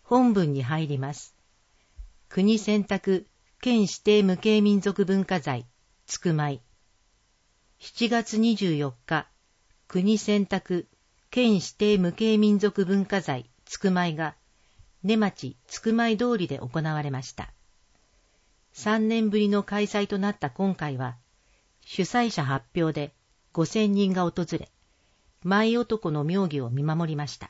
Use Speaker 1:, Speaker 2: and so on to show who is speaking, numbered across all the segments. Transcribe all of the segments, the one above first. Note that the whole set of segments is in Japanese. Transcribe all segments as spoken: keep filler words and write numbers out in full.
Speaker 1: 本文に入ります。国選択県指定無形民族文化財、つくまい。しちがつにじゅうよっか、国選択県指定無形民族文化財、つくまいが、根町つくまい通りで行われました。さんねんぶりの開催となった今回は、主催者発表でごせんにんが訪れ、舞男の妙技を見守りました。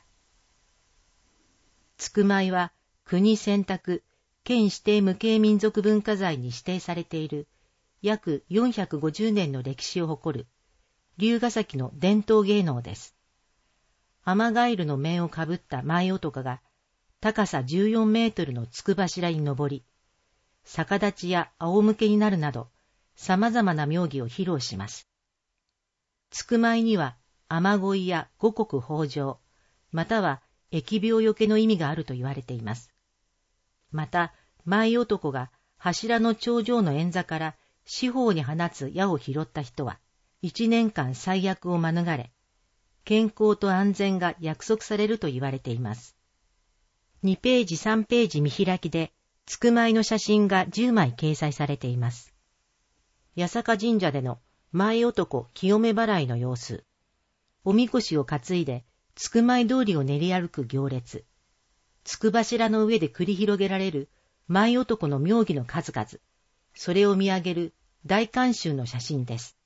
Speaker 1: つくまいは国選択県指定無形民族文化財に指定されている約よんひゃくごじゅうねんの歴史を誇る龍ヶ崎の伝統芸能です。アマガエルの面をかぶった舞男が高さじゅうよんメートルのつく柱に登り、逆立ちや仰向けになるなど様々な妙技を披露します。つくまいには雨乞いや五穀豊穣、または疫病よけの意味があると言われています。また、舞男が柱の頂上の円座から四方に放つ矢を拾った人は、一年間災厄を免れ、健康と安全が約束されると言われています。にページさんページ見開きで、つくまいの写真がじゅうまい掲載されています。八坂神社での舞男清め払いの様子、おみこしを担いでつくまい通りを練り歩く行列、つく柱の上で繰り広げられる舞男の妙技の数々、それを見上げる大観衆の写真です。